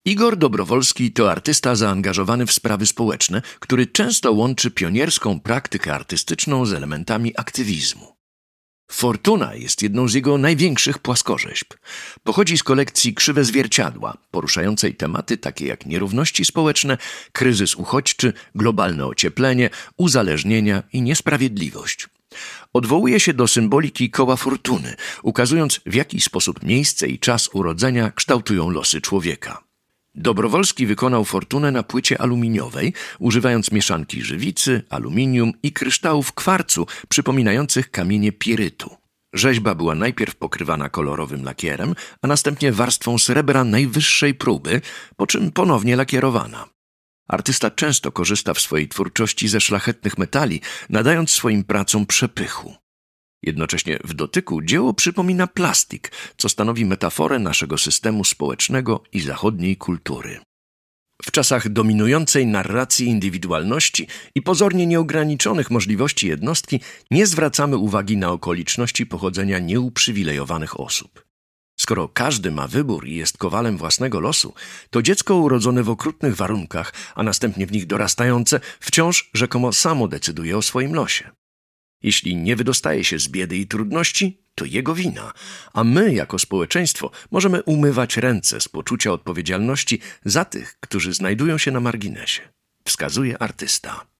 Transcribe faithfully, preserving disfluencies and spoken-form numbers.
Igor Dobrowolski to artysta zaangażowany w sprawy społeczne, który często łączy pionierską praktykę artystyczną z elementami aktywizmu. Fortuna jest jedną z jego największych płaskorzeźb. Pochodzi z kolekcji Krzywe zwierciadła, poruszającej tematy takie jak nierówności społeczne, kryzys uchodźczy, globalne ocieplenie, uzależnienia i niesprawiedliwość. Odwołuje się do symboliki koła fortuny, ukazując, w jaki sposób miejsce i czas urodzenia kształtują losy człowieka. Dobrowolski wykonał fortunę na płycie aluminiowej, używając mieszanki żywicy, aluminium i kryształów kwarcu przypominających kamienie pirytu. Rzeźba była najpierw pokrywana kolorowym lakierem, a następnie warstwą srebra najwyższej próby, po czym ponownie lakierowana. Artysta często korzysta w swojej twórczości ze szlachetnych metali, nadając swoim pracom przepychu. Jednocześnie w dotyku dzieło przypomina plastik, co stanowi metaforę naszego systemu społecznego i zachodniej kultury. W czasach dominującej narracji indywidualności i pozornie nieograniczonych możliwości jednostki nie zwracamy uwagi na okoliczności pochodzenia nieuprzywilejowanych osób. Skoro każdy ma wybór i jest kowalem własnego losu, to dziecko urodzone w okrutnych warunkach, a następnie w nich dorastające, wciąż rzekomo samo decyduje o swoim losie. Jeśli nie wydostaje się z biedy i trudności, to jego wina, a my jako społeczeństwo możemy umywać ręce z poczucia odpowiedzialności za tych, którzy znajdują się na marginesie, wskazuje artysta.